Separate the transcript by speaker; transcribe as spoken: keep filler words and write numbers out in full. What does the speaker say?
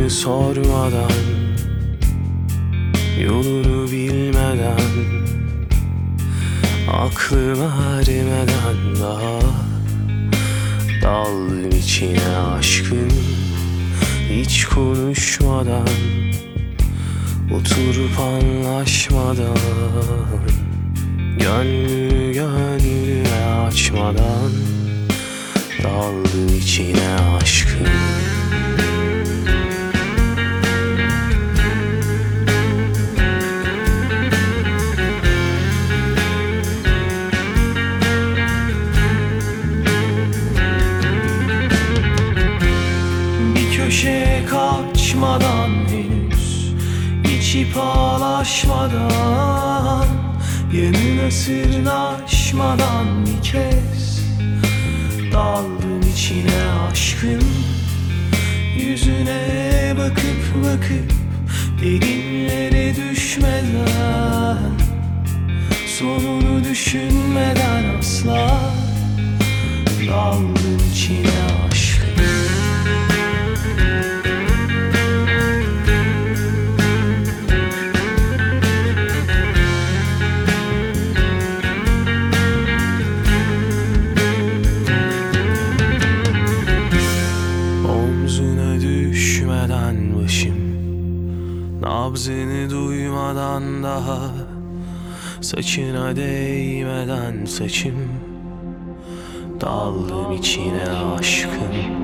Speaker 1: Adını sormadan, yolunu bilmeden, aklım ermeden daha daldım içine aşkın. Hiç konuşmadan, oturup anlaşmadan, gönlü gönlüne açmadan daldım içine aşkın. Bir köşeye kaçmadan, henüz içip ağlaşmadan, yanına sırnaşmadan bir kez daldım içine aşkın. Yüzüne bakıp bakıp derinlere düşmeden, sonunu düşünmeden asla daldım içine aşkın. Düşmeden başım, nabzını duymadan daha, saçına değmeden saçım, daldım içine aşkın.